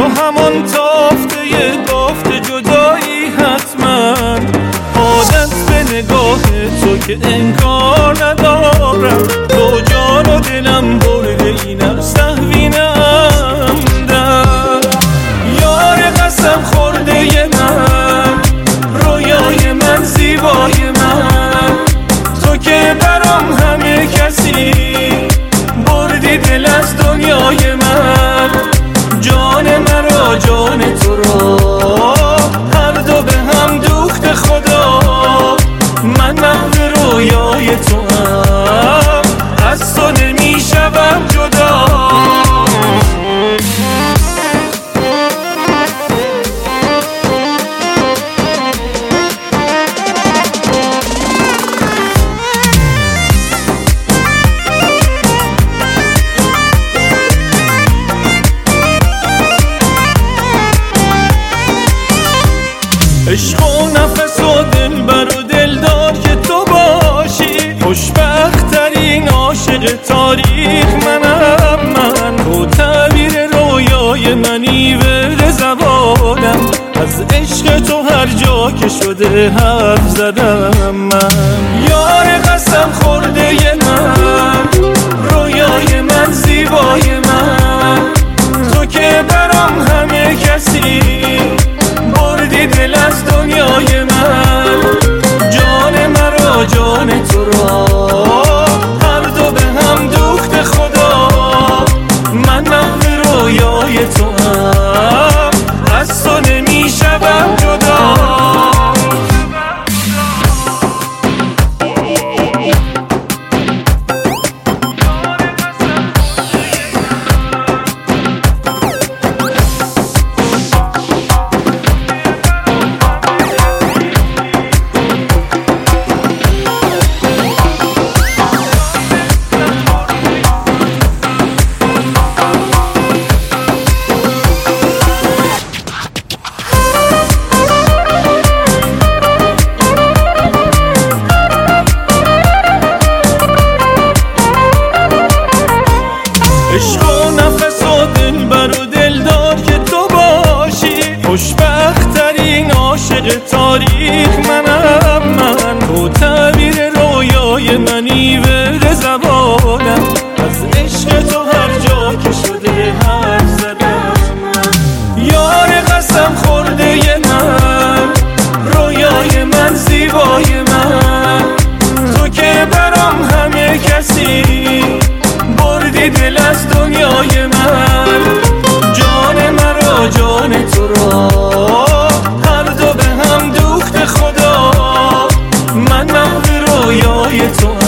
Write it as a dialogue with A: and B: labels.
A: تو همون تافته بافت جدایی حتما، عادت به نگاه تو که انکار ندارم، تو جان و دلم برده اینم سهوی نمدم. یار قسم خورده من، رویای من، زیبای من، تو که برام همه کسی، بردی دل از دنیای من، جان مرا جان تو را، هر دو به هم دوخت خدا. من محو رویای تو هم، از تو نمیشوم جدا. عشق و نفس و دلبر و دلدار که تو باشی، خوشبخت‌ترین عاشق تاریخ منم من. تو تعبیر رویای منی، ورد زبانم، از عشق تو هر جا که شده حرف زدم من. یار قسم خورده من، رویای من، زیبای من، تو که برام همه کسی، بردی دل از دنیای من، جان مرا جان تو را، هر دو به هم دوخت خدا. من محو رویای تو هم، از تو نمیشوم جدا. عشق و نفس و دلبر و دلدار که تو باشی، خوشبخت‌ترین عاشق تاریخ منم من. تو تعبیر رویای منی، ورد زبانم، از عشق تو هر جا که شده حرف زدم من. یار قسم خورده من، رویای من، زیبای من، تو که برام همه کسی، بردی دل از دنیای من، جان مرا جان تو را، هر دو به هم دوخت خدا. من محو رویای تو